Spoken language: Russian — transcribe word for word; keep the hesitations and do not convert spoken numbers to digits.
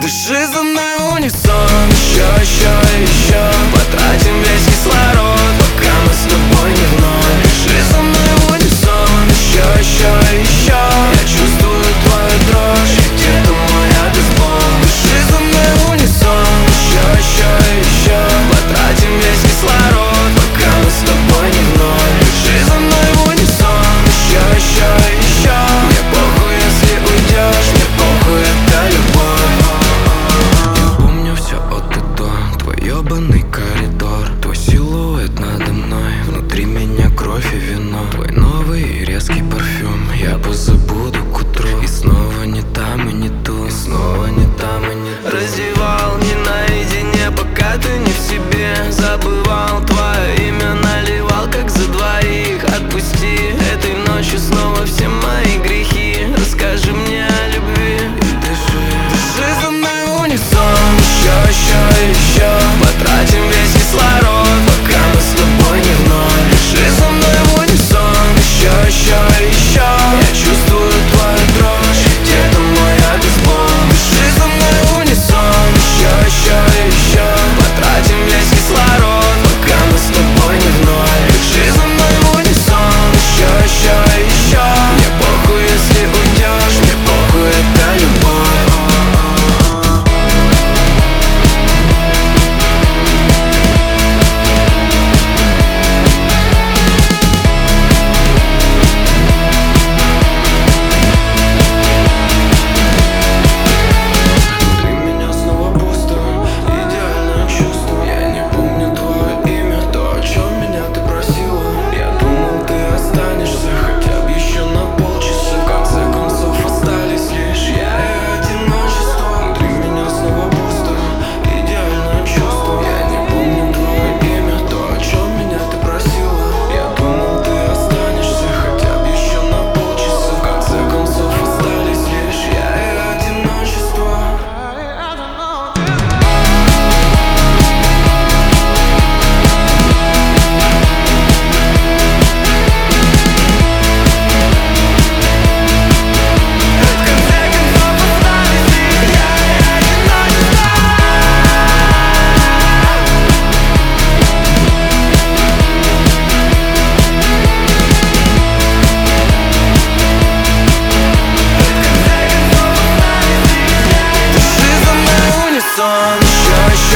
Дыши за мной в унисон. Еще, еще, еще. Потратим весь кислород, пока мы с тобой не вновь. Дыши за мной в унисон. Еще, еще, еще. Я чувствую твою дрожь, где-то мой обезбол. Дыши за мной в унисон. Еще, еще, еще. Потратим весь кислород, пока мы с тобой не вновь. Дыши за мной в унисон. Еще, еще, еще. Мне похуй, если уйдешь, мне похуй, это любовь. Я помню все от и до, твой ебаный коридор, твой силуэт надо мной, внутри меня кровь и вино. Твой новый и резкий парфюм я позабуду к утру. И снова не там и не тут, и снова не там и не тут. Раздевал не наедине, пока ты не в себе. Забывал твое имя, наливал как за двоих. Отпусти, этой ночью снова все мои грехи. Расскажи мне о любви и дыши. Дыши за мной в унисон. Еще, еще, еще. Потратим весь кислород, пока мы с тобой не вновь. Дыши за мной в унисон. Еще, еще, еще. Я чувствую твою дрожь, где-то мой обезбол. Дыши за мной в унисон. Еще, еще, еще. Потратим весь кислород, пока мы с тобой не вновь. Дыши за мной в унисон. Еще, еще, еще. Мне похуй, если уйдешь, мне похуй, это любовь. Еще, еще.